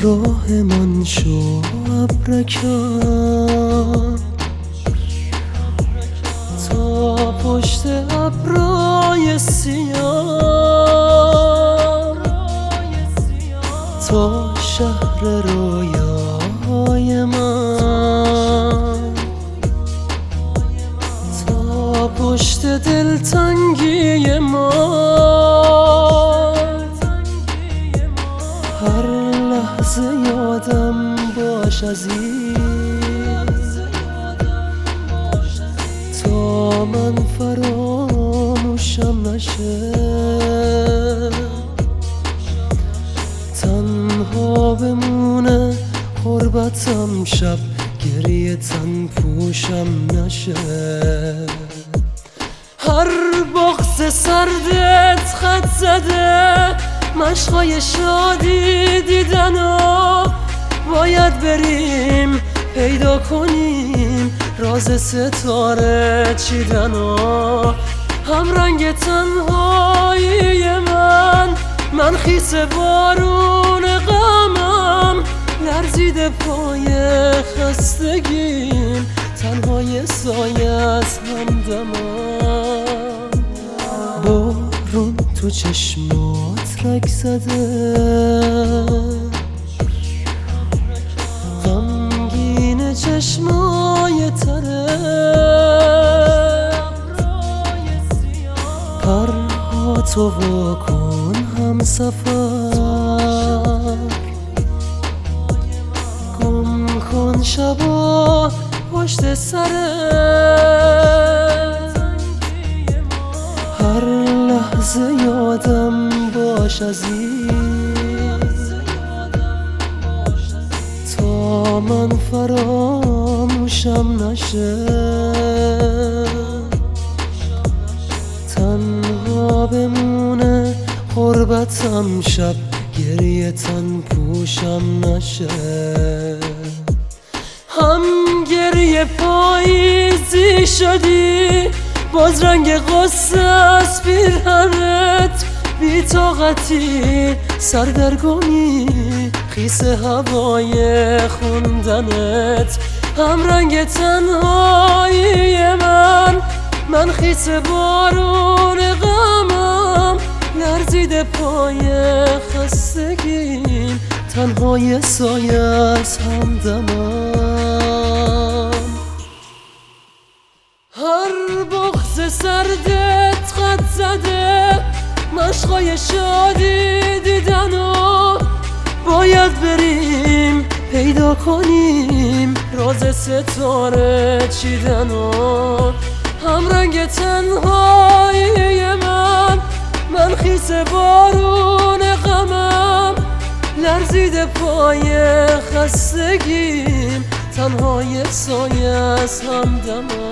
همراهمان شو ابرکم تا پشت ابرای سیاه، تا شهر رویای من، تا پشت دلتنگی ما. هر لحظه یادم باش عزیز، تا من فراموشم نشه. تنها بمونه غربتم شب، گریه تن پوشم نشه. هر بغض سردت خط زده، مشقای شادی دیدن و باید بریم پیدا کنیم راز ستاره چیدن و هم رنگ تنهایی من خیس بارون غمم، لرزیده پای خستگیم، تنهای سایه از همدمم. بارون تو چشمات رگ زده، غمگین چشمای تره، پرهاتو واکن همسفر، گم کن شبا پشت سرت. هر لحظه یادم باش عزیز، تا من فراموشم نشه. تنها بمونه غربتم شب، گریه تن پوشم نشه. هم گریه پاییزی شدی، باز رنگ غصه از پیرهنت، بی طاقتی سردرگمی، خیس هوای خوندنت. هم رنگ تنهایی من خیس بارون غمم، لرزیده پای خستگیم، تنهای سایه از همدمم. هر بغض سردت خط زده، مشقای شادی دیدن و باید بریم پیدا کنیم راز ستاره چیدن و هم رنگ تنهایی من خیس بارون غمم، لرزیده پای خستگیم، تنهای سایه از همدمم.